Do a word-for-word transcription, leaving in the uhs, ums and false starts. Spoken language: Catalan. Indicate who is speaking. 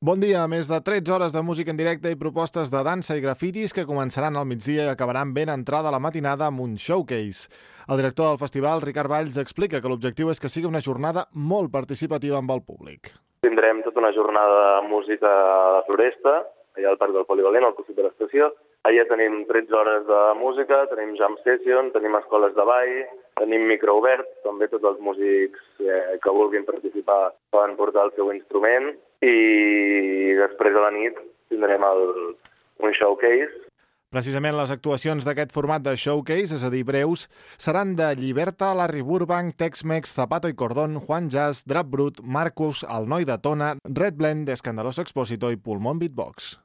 Speaker 1: Bon dia, més de tretze hores de música en directe i propostes de dansa i grafitis que començaran al migdia i acabaran ben entrada la matinada amb un showcase. El director del festival, Ricard Valls, explica que l'objectiu és que sigui una jornada molt participativa amb el públic.
Speaker 2: Tindrem tota una jornada de música a la Floresta, allà al Parc del Polivalent, al costat de l'estació. Allà tenim tretze hores de música, tenim jam session, tenim escoles de ball, tenim micro obert, també tots els músics eh, que vulguin participar poden portar el seu instrument i després a la nit tindrem el, un showcase.
Speaker 1: Precisament les actuacions d'aquest format de showcase, és a dir, breus, seran de Lliberta, Larry Burbank, Tex-Mex, Zapato i Cordón, Juan Jazz, Drap Brut, Marcus, El Noi de Tona, Red Blend, Escandaloso Exposito i Pulmón Beatbox.